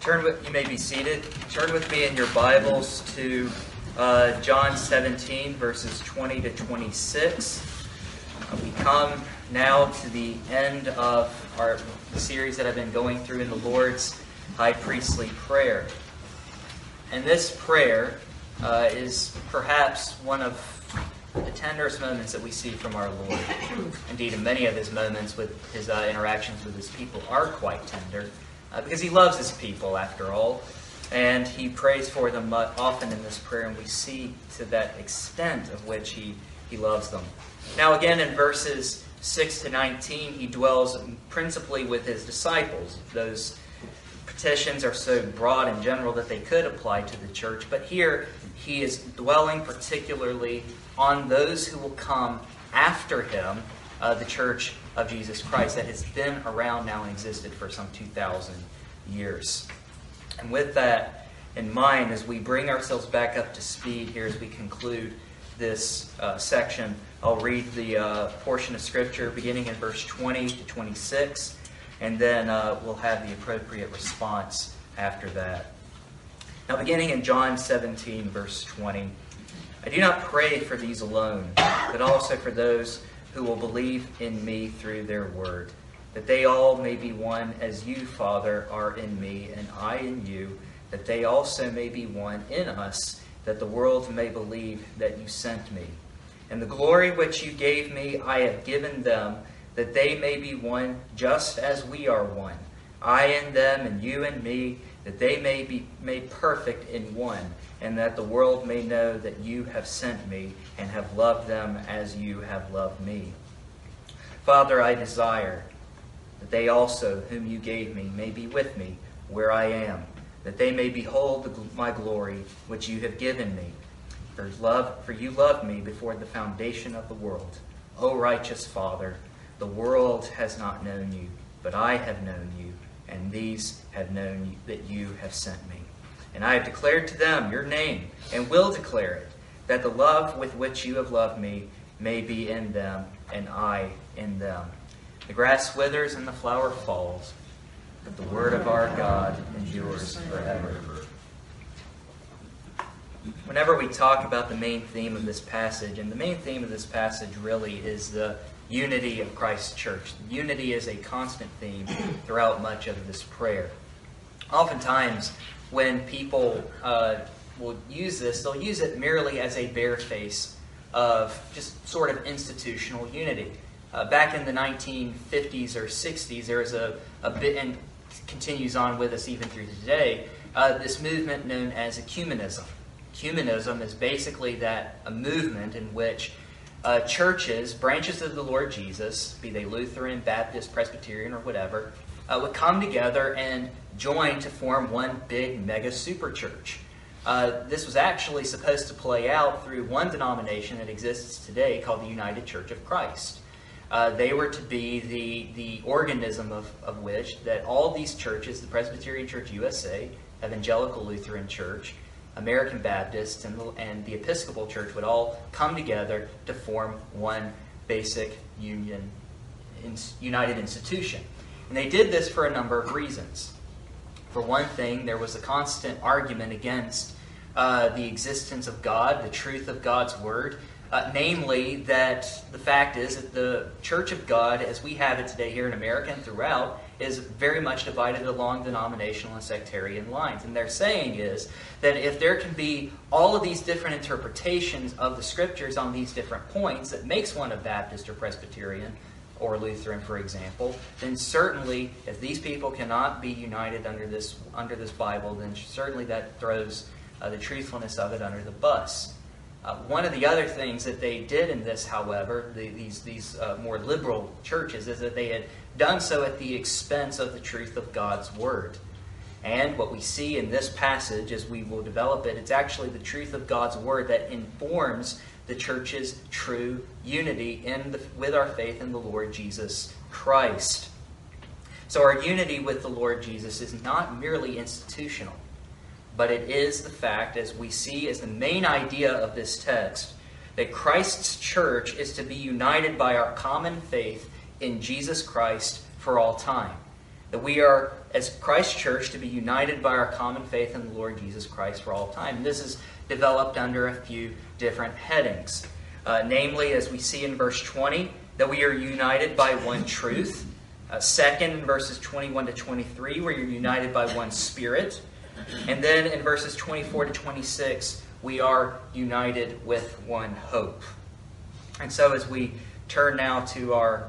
You may be seated. Turn with me in your Bibles to John 17, verses 20 to 26. We come now to the end of our series that I've been going through in the Lord's High Priestly Prayer. And this prayer is perhaps one of the tenderest moments that we see from our Lord. Indeed, many of his moments with his interactions with his people are quite tender, because he loves his people, after all, and he prays for them often in this prayer, and we see to that extent of which he loves them. Now, again, in verses 6 to 19, he dwells principally with his disciples. Those petitions are so broad and general that they could apply to the church, but here he is dwelling particularly on those who will come after him, the Church of Jesus Christ that has been around now and existed for some 2,000 years. And with that in mind, as we bring ourselves back up to speed here as we conclude this section, I'll read the portion of Scripture beginning in verse 20 to 26, and then we'll have the appropriate response after that. Now, beginning in John 17, verse 20, I do not pray for these alone, but also for those who will believe in me through their word, that they all may be one as you, Father, are in me, and I in you, that they also may be one in us, that the world may believe that you sent me. And the glory which you gave me I have given them, that they may be one just as we are one, I in them and you in me, that they may be made perfect in one, and that the world may know that you have sent me and have loved them as you have loved me. Father, I desire that they also, whom you gave me, may be with me where I am, that they may behold my glory which you have given me. For you loved me before the foundation of the world. O righteous Father, the world has not known you, but I have known you, and these have known that you have sent me. And I have declared to them your name, and will declare it, that the love with which you have loved me may be in them, and I in them. The grass withers and the flower falls, but the word of our God endures forever. Whenever we talk about the main theme of this passage, and the main theme of this passage really is the unity of Christ's church. Unity is a constant theme throughout much of this prayer. Oftentimes, when people will use this, they'll use it merely as a bare face of just sort of institutional unity. Back in the 1950s or 60s, there was a bit, and continues on with us even through today, this movement known as ecumenism. Ecumenism is basically a movement in which churches, branches of the Lord Jesus, be they Lutheran, Baptist, Presbyterian, or whatever, would come together and join to form one big mega super church. This was actually supposed to play out through one denomination that exists today called the United Church of Christ. They were to be the organism of which that all these churches, the Presbyterian Church USA, Evangelical Lutheran Church, American Baptist, and the Episcopal Church would all come together to form one basic united institution. And they did this for a number of reasons. For one thing, there was a constant argument against the existence of God, the truth of God's Word, namely that the fact is that the Church of God, as we have it today here in America and throughout, is very much divided along denominational and sectarian lines. And their saying is that if there can be all of these different interpretations of the Scriptures on these different points that makes one a Baptist or Presbyterian or Lutheran, for example, then certainly if these people cannot be united under this Bible, then certainly that throws the truthfulness of it under the bus. One of the other things that they did in this, however, these more liberal churches, is that they had done so at the expense of the truth of God's Word. And what we see in this passage, as we will develop it, it's actually the truth of God's Word that informs the church's true unity with our faith in the Lord Jesus Christ. So our unity with the Lord Jesus is not merely institutional, but it is the fact, as we see as the main idea of this text, that Christ's church is to be united by our common faith in Jesus Christ for all time. That we are as Christ Church, to be united by our common faith in the Lord Jesus Christ for all time. This is developed under a few different headings. Namely, as we see in verse 20, that we are united by one truth. Second, in verses 21 to 23, we are united by one Spirit. And then in verses 24 to 26, we are united with one hope. And so as we turn now to our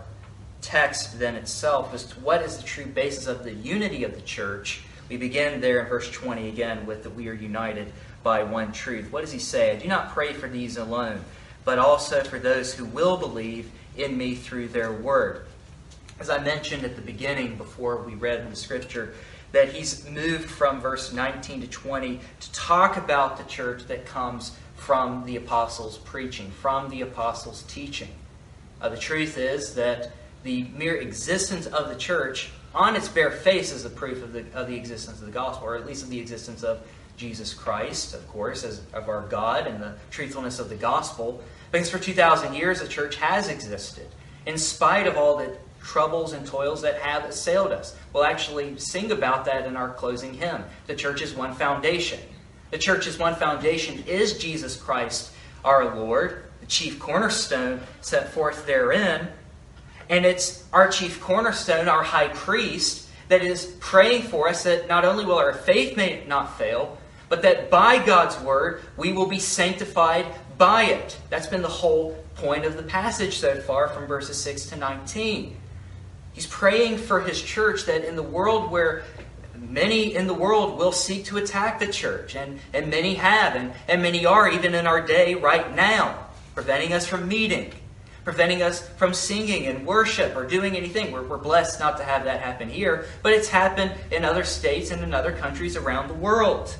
text then itself, as to what is the true basis of the unity of the church, we begin there in verse 20 again with that we are united by one truth. What does he say? I do not pray for these alone, but also for those who will believe in me through their word. As I mentioned at the beginning before we read in the scripture, that he's moved from verse 19 to 20 to talk about the church that comes from the apostles' preaching, from the apostles' teaching. The truth is that the mere existence of the church on its bare face is a proof of the existence of the gospel, or at least of the existence of Jesus Christ, of course, as of our God and the truthfulness of the gospel. Because for 2,000 years the church has existed, in spite of all the troubles and toils that have assailed us. We'll actually sing about that in our closing hymn. The church's one foundation. The church's one foundation is Jesus Christ, our Lord, the chief cornerstone set forth therein. And it's our chief cornerstone, our high priest, that is praying for us that not only will our faith may not fail, but that by God's word we will be sanctified by it. That's been the whole point of the passage so far from verses 6 to 19. He's praying for his church that in the world where many in the world will seek to attack the church, and many have, and many are even in our day right now, preventing us from meeting, preventing us from singing and worship or doing anything. We're blessed not to have that happen here, but it's happened in other states and in other countries around the world.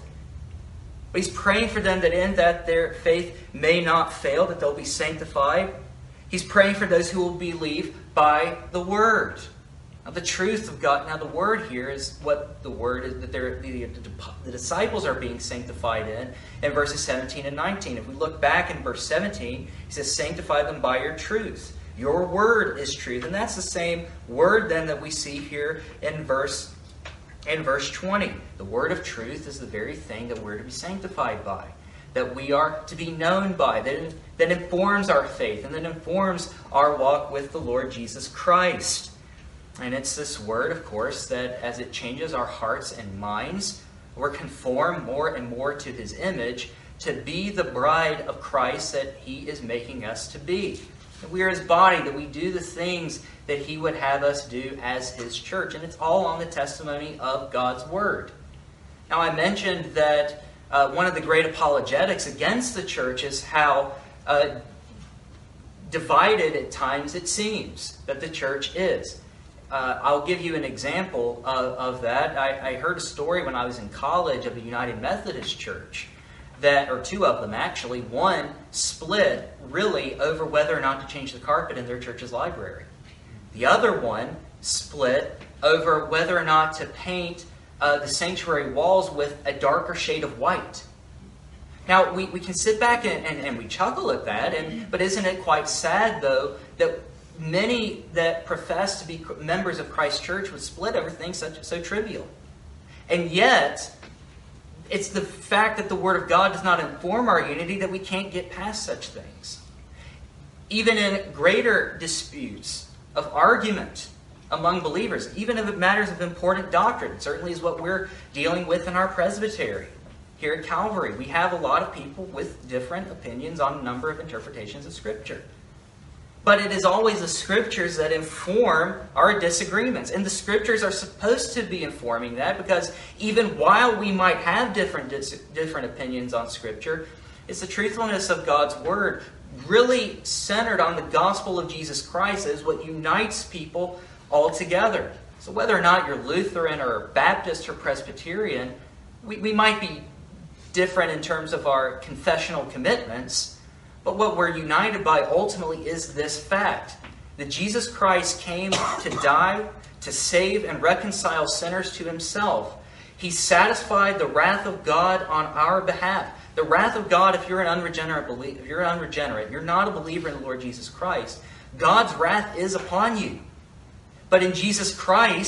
But he's praying for them that in that their faith may not fail, that they'll be sanctified. He's praying for those who will believe by the Word. Now, the truth of God, now the Word here is what the Word is, that the disciples are being sanctified in verses 17 and 19. If we look back in verse 17, he says, sanctify them by your truth. Your Word is truth. And that's the same word then that we see here in verse 20. The word of truth is the very thing that we're to be sanctified by, that we are to be known by, that informs our faith and that informs our walk with the Lord Jesus Christ. And it's this word, of course, that as it changes our hearts and minds, we're conformed more and more to his image to be the bride of Christ that he is making us to be. That we are his body, that we do the things that he would have us do as his church. And it's all on the testimony of God's word. Now, I mentioned that one of the great apologetics against the church is how divided at times it seems that the church is. I'll give you an example of that. I heard a story when I was in college of a United Methodist church, or two of them actually. One split really over whether or not to change the carpet in their church's library. The other one split over whether or not to paint the sanctuary walls with a darker shade of white. Now, we can sit back and we chuckle at that, but isn't it quite sad, though, that many that profess to be members of Christ's church would split over things so trivial? And yet, it's the fact that the Word of God does not inform our unity that we can't get past such things. Even in greater disputes of argument among believers, even if it matters of important doctrine, it certainly is what we're dealing with in our presbytery. Here at Calvary, we have a lot of people with different opinions on a number of interpretations of Scripture. But it is always the Scriptures that inform our disagreements. And the Scriptures are supposed to be informing that, because even while we might have different opinions on Scripture, it's the truthfulness of God's Word, really centered on the gospel of Jesus Christ, is what unites people all together. So whether or not you're Lutheran or Baptist or Presbyterian, we might be different in terms of our confessional commitments, but what we're united by ultimately is this fact, that Jesus Christ came to die, to save and reconcile sinners to himself. He satisfied the wrath of God on our behalf. The wrath of God, if you're an unregenerate, you're not a believer in the Lord Jesus Christ, God's wrath is upon you. But in Jesus Christ,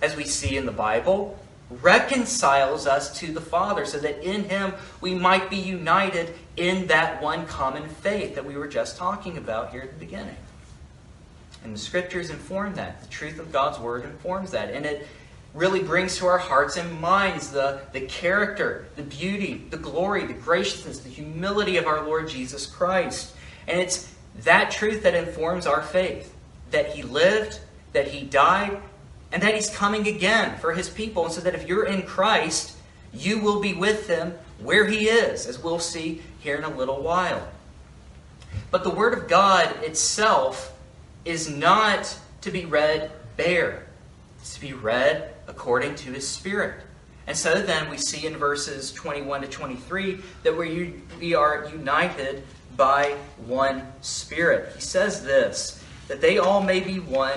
as we see in the Bible, reconciles us to the Father so that in Him we might be united in that one common faith that we were just talking about here at the beginning. And the Scriptures inform that. The truth of God's Word informs that. And it really brings to our hearts and minds the character, the beauty, the glory, the graciousness, the humility of our Lord Jesus Christ. And it's that truth that informs our faith. That He lived, that He died, and that He's coming again for His people. And so that if you're in Christ, you will be with Him where He is, as we'll see here in a little while. But the Word of God itself is not to be read bare. It's to be read according to His Spirit. And so then we see in verses 21 to 23 that we are united by one Spirit. He says this, that they all may be one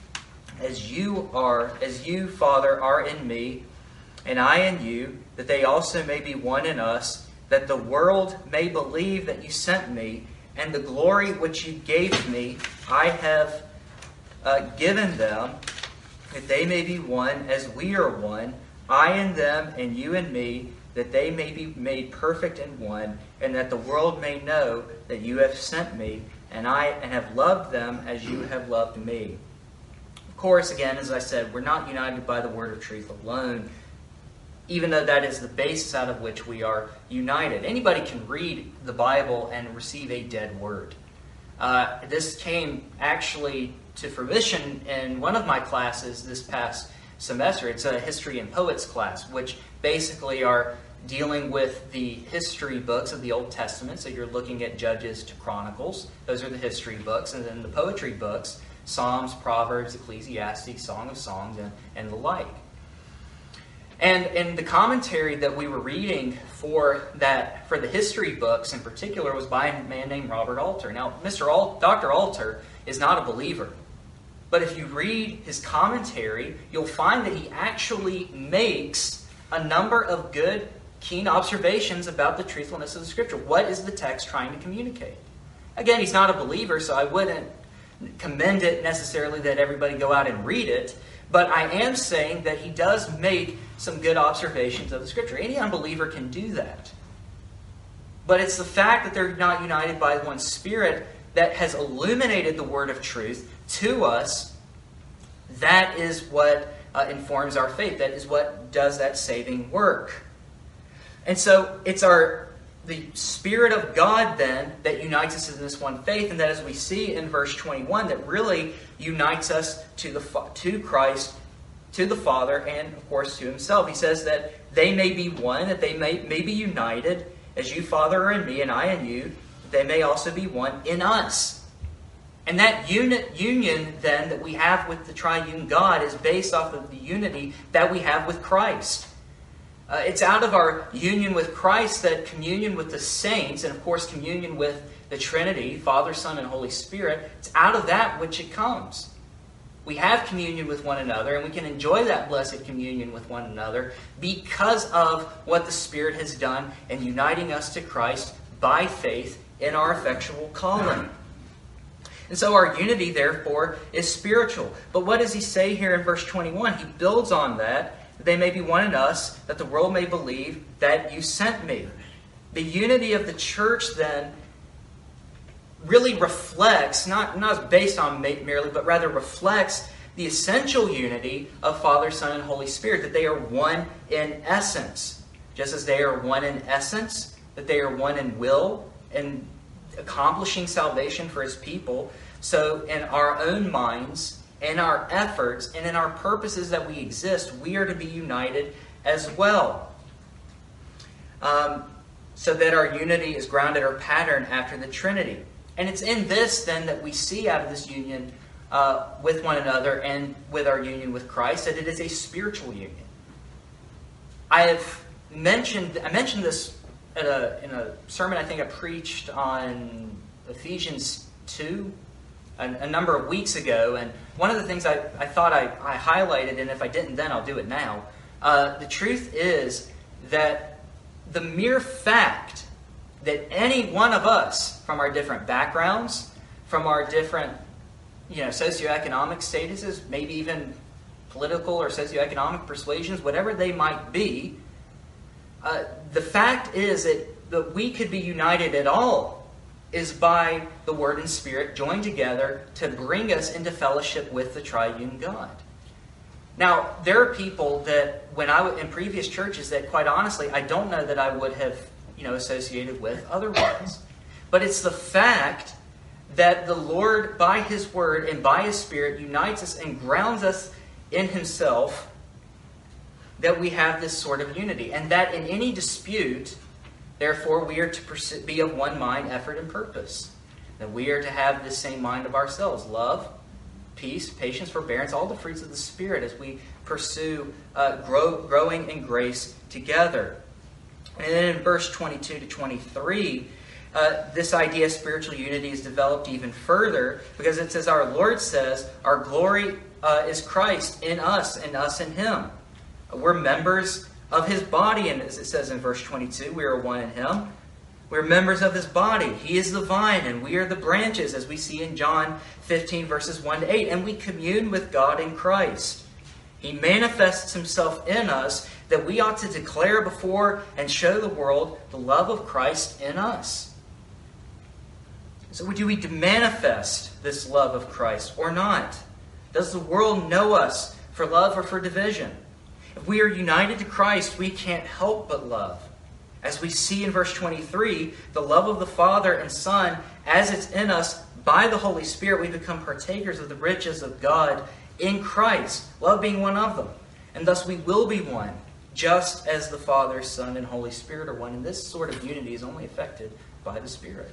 as you, Father, are in me, and I in you, that they also may be one in us, that the world may believe that you sent me, and the glory which you gave me I have given them, that they may be one as we are one, I in them and you in me, that they may be made perfect in one, and that the world may know that you have sent me, and have loved them as you have loved me. Of course, again, as I said, we're not united by the word of truth alone, even though that is the basis out of which we are united. Anybody can read the Bible and receive a dead word. This came actually to fruition in one of my classes this past semester. It's a history and poets class, which basically are dealing with the history books of the Old Testament. So you're looking at Judges to Chronicles. Those are the history books. And then the poetry books, Psalms, Proverbs, Ecclesiastes, Song of Songs, and the like. And in the commentary that we were reading for the history books in particular was by a man named Robert Alter. Now, Dr. Alter is not a believer. But if you read his commentary, you'll find that he actually makes a number of good, keen observations about the truthfulness of the Scripture. What is the text trying to communicate? Again, he's not a believer, so I wouldn't commend it necessarily that everybody go out and read it. But I am saying that he does make some good observations of the Scripture. Any unbeliever can do that. But it's the fact that they're not united by one Spirit that has illuminated the word of truth to us. That is what informs our faith. That is what does that saving work. And so it's the Spirit of God then that unites us in this one faith, and that as we see in verse 21, that really unites us to Christ, to the Father, and of course to Himself. He says that they may be one, that they may be united, as you, Father, are in me, and I in you, that they may also be one in us. And that union then that we have with the triune God is based off of the unity that we have with Christ. It's out of our union with Christ that communion with the saints, and of course communion with the Trinity, Father, Son, and Holy Spirit, it's out of that which it comes. We have communion with one another, and we can enjoy that blessed communion with one another because of what the Spirit has done in uniting us to Christ by faith in our effectual calling. And so our unity, therefore, is spiritual. But what does he say here in verse 21? He builds on that they may be one in us, that the world may believe that you sent me. The unity of the church, then, really reflects, not based on merely, but rather reflects the essential unity of Father, Son, and Holy Spirit, that they are one in essence. Just as they are one in essence, that they are one in will, and accomplishing salvation for His people. So in our own minds, in our efforts, and in our purposes that we exist, we are to be united as well. So that our unity is grounded or patterned after the Trinity. And it's in this, then, that we see out of this union with one another and with our union with Christ, that it is a spiritual union. I mentioned this in a sermon I think I preached on Ephesians 2 a number of weeks ago, and one of the things I thought I highlighted, and if I didn't then I'll do it now, the truth is that the mere fact that any one of us, from our different backgrounds, from our different socioeconomic statuses, maybe even political or socioeconomic persuasions, whatever they might be, the fact is that we could be united at all is by the Word and Spirit joined together to bring us into fellowship with the triune God. Now, there are people that, when I was in previous churches, that quite honestly, I don't know that I would have, associated with otherwise. But it's the fact that the Lord, by His Word and by His Spirit, unites us and grounds us in Himself, that we have this sort of unity. And that in any dispute, therefore, we are to be of one mind, effort, and purpose. That we are to have the same mind of ourselves. Love, peace, patience, forbearance, all the fruits of the Spirit as we pursue growing in grace together. And then in verse 22 to 23, this idea of spiritual unity is developed even further, because it says, our Lord says, our glory is Christ in us and us in Him. We're members of His body, and as it says in verse 22, we are one in Him. We're members of His body. He is the vine, and we are the branches, as we see in John 15, verses 1 to 8. And we commune with God in Christ. He manifests Himself in us, that we ought to declare before and show the world the love of Christ in us. So do we manifest this love of Christ or not? Does the world know us for love or for division? If we are united to Christ, we can't help but love. As we see in verse 23, the love of the Father and Son, as it's in us by the Holy Spirit, we become partakers of the riches of God in Christ, love being one of them. And thus we will be one, just as the Father, Son, and Holy Spirit are one. And this sort of unity is only effected by the Spirit.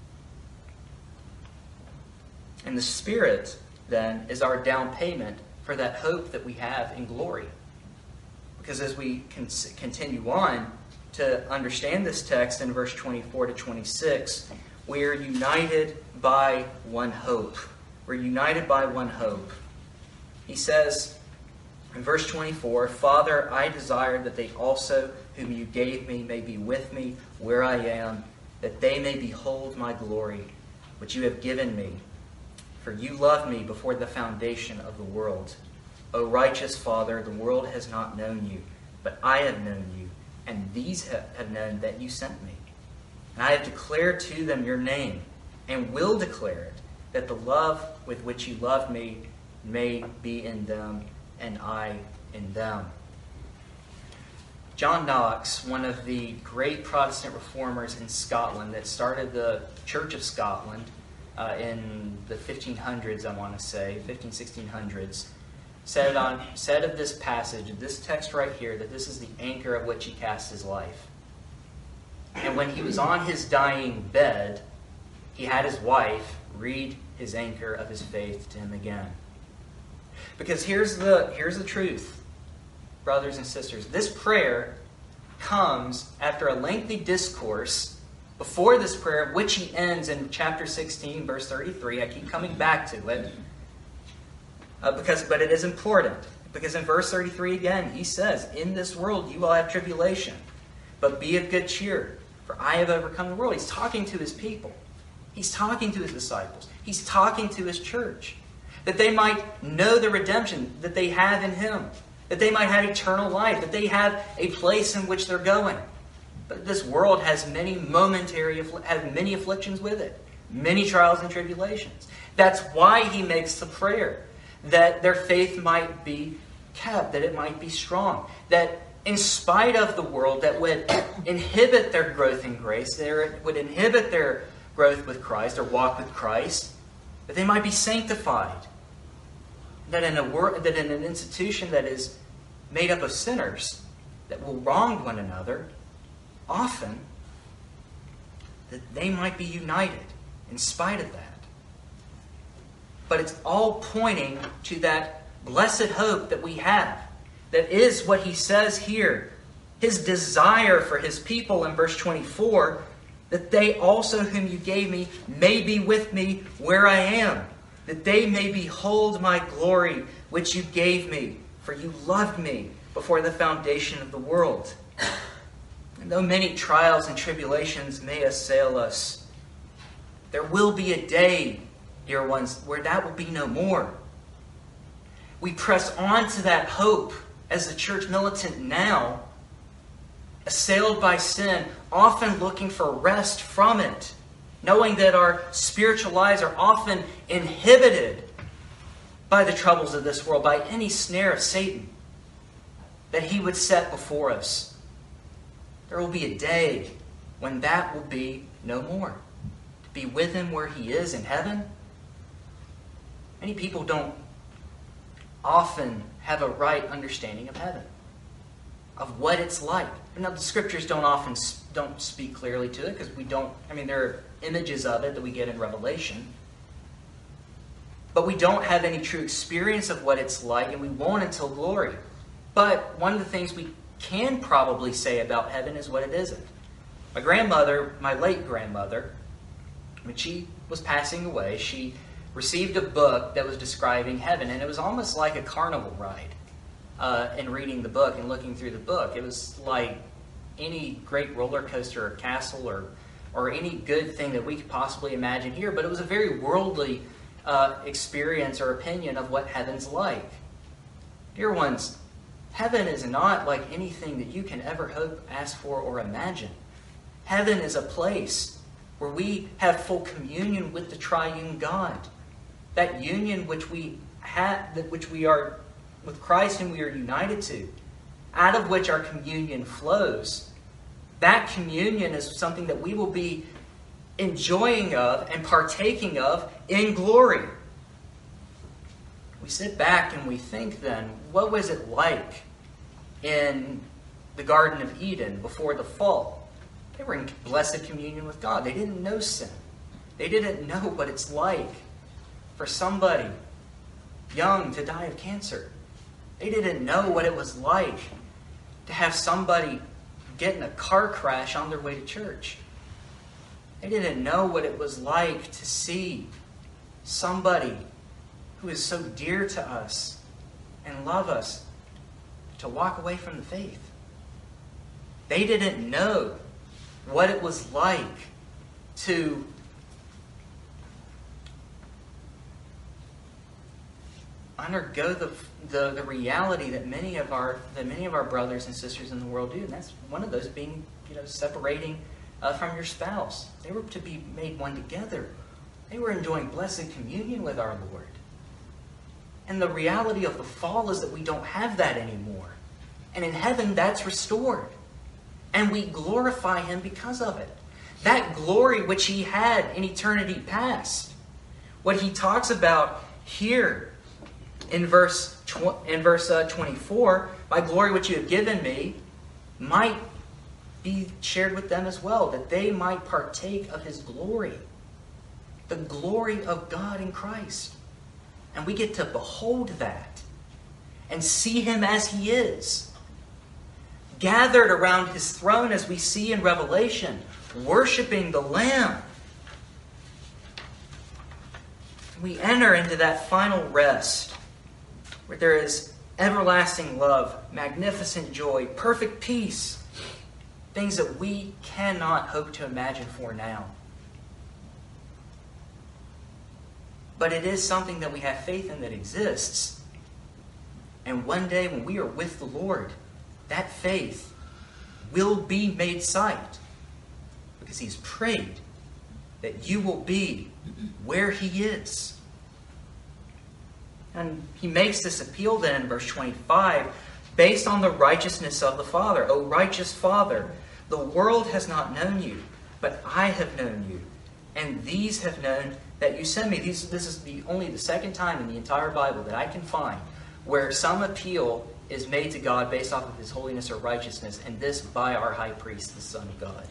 And the Spirit, then, is our down payment for that hope that we have in glory. Because as we continue on to understand this text in verse 24 to 26, we are united by one hope. We're united by one hope. He says in verse 24, Father, I desire that they also whom you gave me may be with me where I am, that they may behold my glory, which you have given me. For you loved me before the foundation of the world. O righteous Father, the world has not known you, but I have known you, and these have known that you sent me. And I have declared to them your name, and will declare it, that the love with which you loved me may be in them, and I in them. John Knox, one of the great Protestant reformers in Scotland that started the Church of Scotland in the 1500s, I want to say, 1600s, said of this passage, of this text right here, that this is the anchor of which he cast his life. And when he was on his dying bed, he had his wife read his anchor of his faith to him again. Because here's the truth, brothers and sisters. This prayer comes after a lengthy discourse before this prayer, which he ends in chapter 16, verse 33. I keep coming back to it. But it is important. Because in verse 33 again, he says, in this world you will have tribulation, but be of good cheer, for I have overcome the world. He's talking to his people. He's talking to his disciples. He's talking to his church. That they might know the redemption that they have in him. That they might have eternal life. That they have a place in which they're going. But this world has many many afflictions with it. Many trials and tribulations. That's why he makes the prayer. That their faith might be kept. That it might be strong. That in spite of the world that would inhibit their growth in grace, that would inhibit their growth with Christ or walk with Christ, that they might be sanctified. That in an institution that is made up of sinners that will wrong one another, often, that they might be united in spite of that. But it's all pointing to that blessed hope that we have. That is what he says here. His desire for his people in verse 24, that they also whom you gave me may be with me where I am, that they may behold my glory which you gave me, for you loved me before the foundation of the world. And though many trials and tribulations may assail us, there will be a day, dear ones, where that will be no more. we press on to that hope as the church militant now, assailed by sin, often looking for rest from it, knowing that our spiritual lives are often inhibited by the troubles of this world, by any snare of Satan that he would set before us. There will be a day when that will be no more. To be with him where he is in heaven. Many people don't often have a right understanding of heaven, of what it's like. Now, the scriptures don't speak clearly to it, because there are images of it that we get in Revelation. But we don't have any true experience of what it's like, and we won't until glory. But one of the things we can probably say about heaven is what it isn't. My late grandmother, when she was passing away, she received a book that was describing heaven, and it was almost like a carnival ride. In reading the book and looking through the book, it was like any great roller coaster or castle or any good thing that we could possibly imagine here, but it was a very worldly experience or opinion of what heaven's like. Dear ones, heaven is not like anything that you can ever hope, ask for, or imagine. Heaven is a place where we have full communion with the triune God. That union which we are with Christ, whom we are united to, out of which our communion flows. That communion is something that we will be enjoying of and partaking of in glory. We sit back and we think then, what was it like in the Garden of Eden before the fall? They were in blessed communion with God. They didn't know sin. They didn't know what it's like for somebody young to die of cancer. They didn't know what it was like to have somebody get in a car crash on their way to church. They didn't know what it was like to see somebody who is so dear to us and love us to walk away from the faith. They didn't know what it was like to undergo the reality that many of our brothers and sisters in the world do, and that's one of those being separating from your spouse. They were to be made one together. They were enjoying blessed communion with our Lord. And the reality of the fall is that we don't have that anymore. And in heaven, that's restored. And we glorify him because of it. That glory which he had in eternity past. What he talks about here in verse 24, my glory which you have given me might be shared with them as well, that they might partake of his glory. The glory of God in Christ. And we get to behold that and see him as he is. Gathered around his throne as we see in Revelation, worshiping the Lamb. We enter into that final rest where there is everlasting love, magnificent joy, perfect peace. Things that we cannot hope to imagine for now. But it is something that we have faith in that exists. And one day when we are with the Lord, that faith will be made sight. Because he's prayed that you will be where he is. And he makes this appeal then in verse 25, based on the righteousness of the Father. O righteous Father, the world has not known you, but I have known you. And these have known that you sent me. This is only the second time in the entire Bible that I can find where some appeal is made to God based off of his holiness or righteousness, and this by our high priest, the Son of God.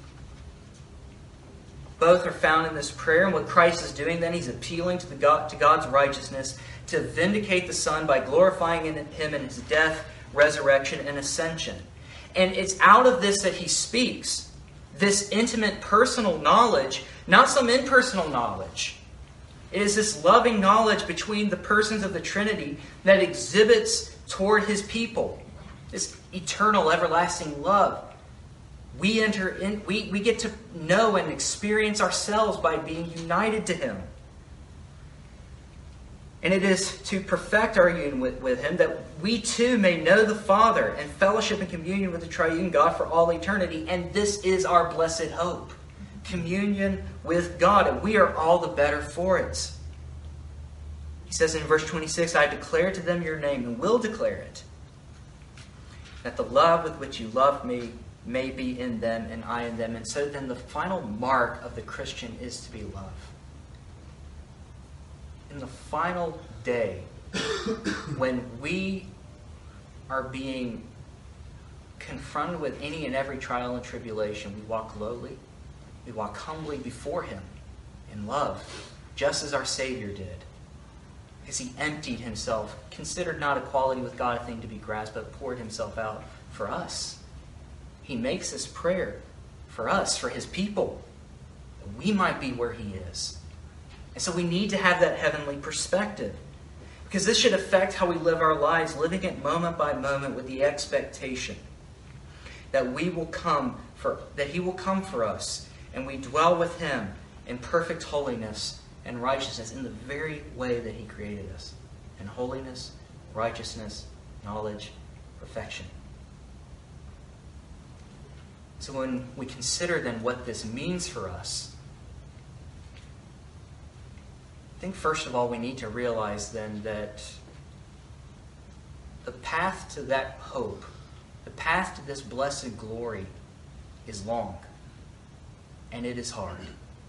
Both are found in this prayer, and what Christ is doing then, he's appealing to God's righteousness to vindicate the Son by glorifying him in his death, resurrection, and ascension. And it's out of this that he speaks. This intimate personal knowledge, not some impersonal knowledge. It is this loving knowledge between the persons of the Trinity that exhibits toward his people. This eternal, everlasting love. We get to know and experience ourselves by being united to him. And it is to perfect our union with Him, that we too may know the Father and fellowship and communion with the triune God for all eternity. And this is our blessed hope. Communion with God. And we are all the better for it. He says in verse 26, I declare to them your name and will declare it, that the love with which you loved me may be in them and I in them. And so then the final mark of the Christian is to be love. In the final day, when we are being confronted with any and every trial and tribulation, we walk lowly, we walk humbly before Him in love, just as our Savior did. Because He emptied Himself, considered not equality with God a thing to be grasped, but poured Himself out for us. He makes this prayer for us, for His people, that we might be where He is. And so we need to have that heavenly perspective, because this should affect how we live our lives, living it moment by moment with the expectation that He will come for us, and we dwell with Him in perfect holiness and righteousness in the very way that He created us, in holiness, righteousness, knowledge, perfection. So when we consider then what this means for us, I think first of all we need to realize then that the path to that hope, the path to this blessed glory is long and it is hard.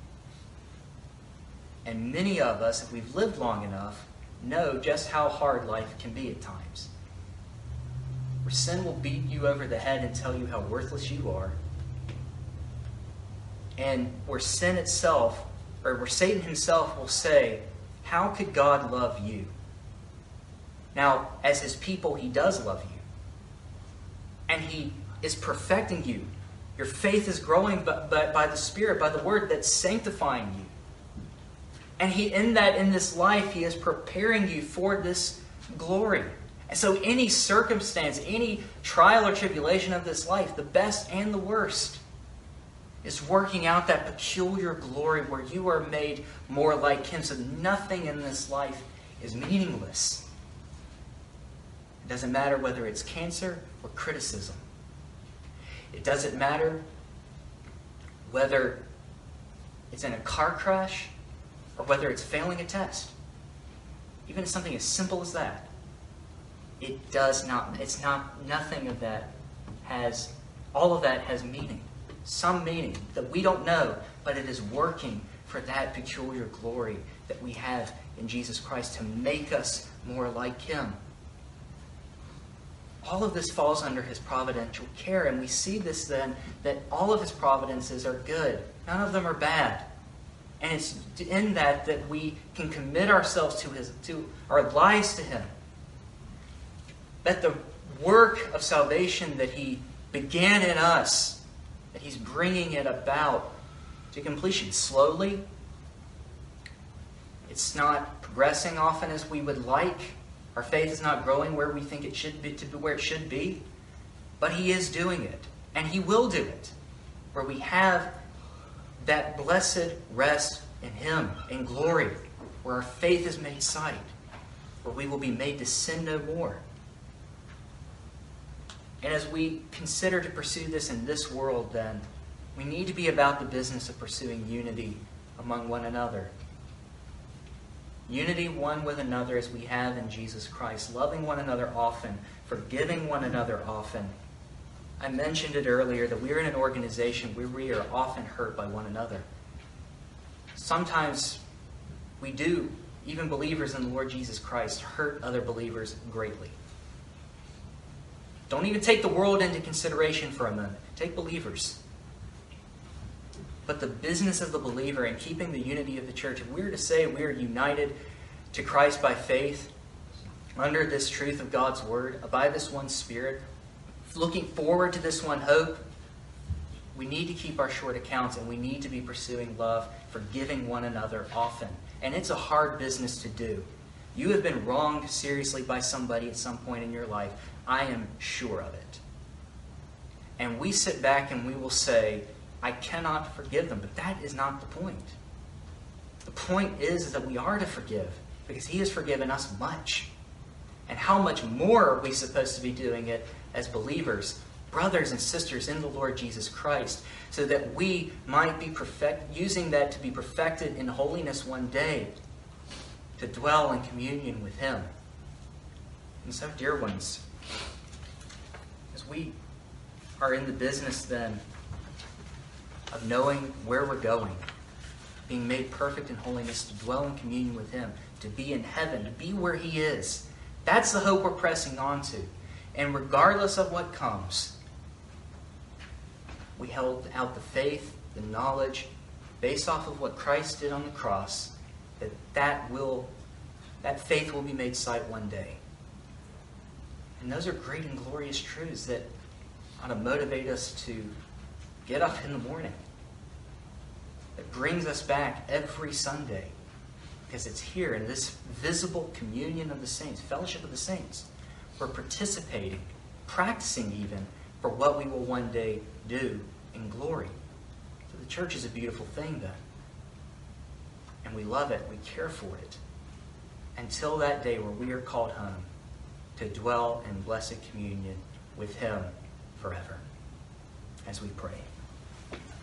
And many of us, if we've lived long enough, know just how hard life can be at times. Where sin will beat you over the head and tell you how worthless you are. And where sin itself, or where Satan himself will say, how could God love you? Now, as His people, He does love you. And He is perfecting you. Your faith is growing by the Spirit, by the Word that's sanctifying you. And in this life, He is preparing you for this glory. And so any circumstance, any trial or tribulation of this life, the best and the worst, is working out that peculiar glory where you are made more like Him. So nothing in this life is meaningless. It doesn't matter whether it's cancer or criticism. It doesn't matter whether it's in a car crash or whether it's failing a test. Even something as simple as that. Nothing of that all of that has meaning. Some meaning that we don't know, but it is working for that peculiar glory that we have in Jesus Christ to make us more like Him. All of this falls under His providential care, and we see this then, that all of His providences are good. None of them are bad. And it's in that we can commit ourselves to our lives to Him. That the work of salvation that He began in us, that He's bringing it about to completion slowly. It's not progressing often as we would like. Our faith is not growing where we think it should be, to where it should be. But He is doing it. And He will do it. Where we have that blessed rest in Him, in glory. Where our faith is made sight. Where we will be made to sin no more. And as we consider to pursue this in this world, then, we need to be about the business of pursuing unity among one another. Unity one with another as we have in Jesus Christ. Loving one another often. Forgiving one another often. I mentioned it earlier that we're in an organization where we are often hurt by one another. Sometimes we do, even believers in the Lord Jesus Christ, hurt other believers greatly. Don't even take the world into consideration for a moment. Take believers. But the business of the believer in keeping the unity of the church, if we were to say we are united to Christ by faith, under this truth of God's Word, by this one Spirit, looking forward to this one hope, we need to keep our short accounts and we need to be pursuing love, forgiving one another often. And it's a hard business to do. You have been wronged seriously by somebody at some point in your life. I am sure of it. And we sit back and we will say, I cannot forgive them. But that is not the point. The point is that we are to forgive. because he has forgiven us much. And how much more are we supposed to be doing it as believers, brothers and sisters in the Lord Jesus Christ, so that we might be using that to be perfected in holiness one day, to dwell in communion with him. And so, dear ones, as we are in the business then of knowing where we're going, being made perfect in holiness, to dwell in communion with him, to be in heaven, to be where he is, that's the hope we're pressing on to. And regardless of what comes, we held out the faith, the knowledge, based off of what Christ did on the cross, that faith will be made sight one day. And those are great and glorious truths that ought to motivate us to get up in the morning. It brings us back every Sunday, because it's here in this visible communion of the saints, fellowship of the saints. We're participating, practicing even, for what we will one day do in glory. So the church is a beautiful thing then. And we love it, we care for it, until that day where we are called home to dwell in blessed communion with him forever. As we pray.